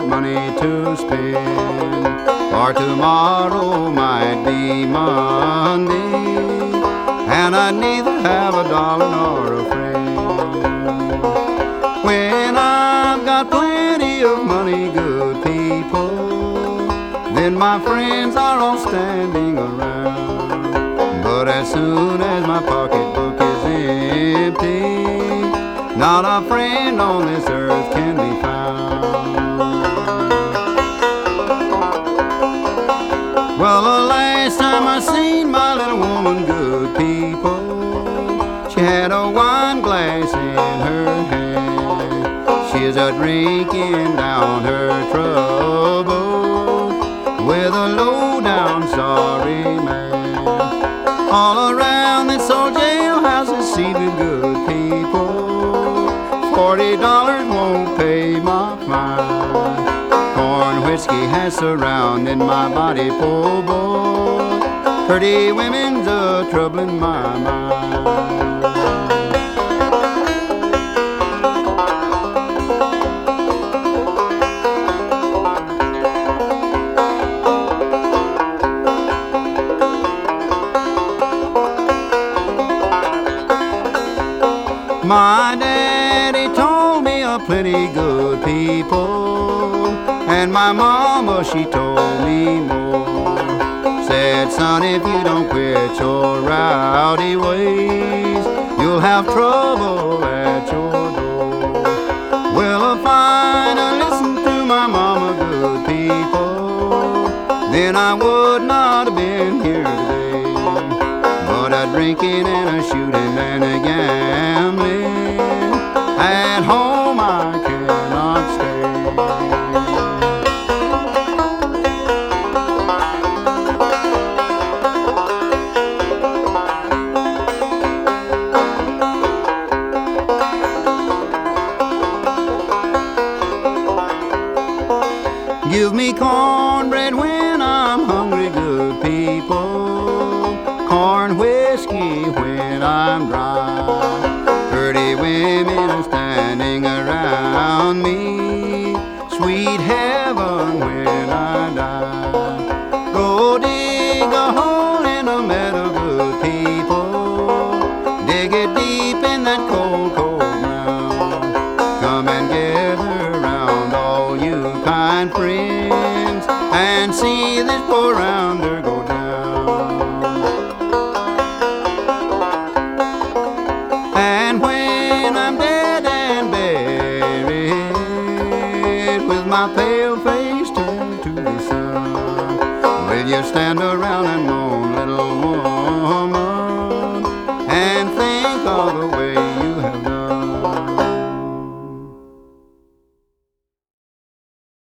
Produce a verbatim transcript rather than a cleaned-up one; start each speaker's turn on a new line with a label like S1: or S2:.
S1: got money to spend, for tomorrow might be Monday, and I neither have a dollar nor a friend. When I've got plenty of money, good people, then my friends are all standing around. But as soon as my pocketbook is empty, not a friend on this earth can be found. Well, the last time I seen my little woman, good people, she had a wine glass in her hand. She's a drinking down her trouble with a low-down sorry man. All around this old jailhouse is seated good people, forty dollars won't pay my fine. Corn whiskey has surrounded my body, poor boy. Pretty women's a troubling my mind. My daddy told me a plenty good people, and my mama, she told me more. Said, son, if you don't quit your rowdy ways, you'll have trouble at your door. Well, if I'd have listened to my mama, good people, then I would not have been here today. But a drinking and a shooting and a gambling, at home I cannot stay. Give me cornbread when I'm hungry, good people, corn whiskey when I'm dry. Pretty women are standing around me, sweet heaven when I die. Go dig a hole in the meadow, good people, dig it deep in that cold, cold ground. Come and gather round, all you kind friends, and see this poor rounder go down. And when I'm dead and buried, with my pale face turned to the sun, will you stand around and mourn?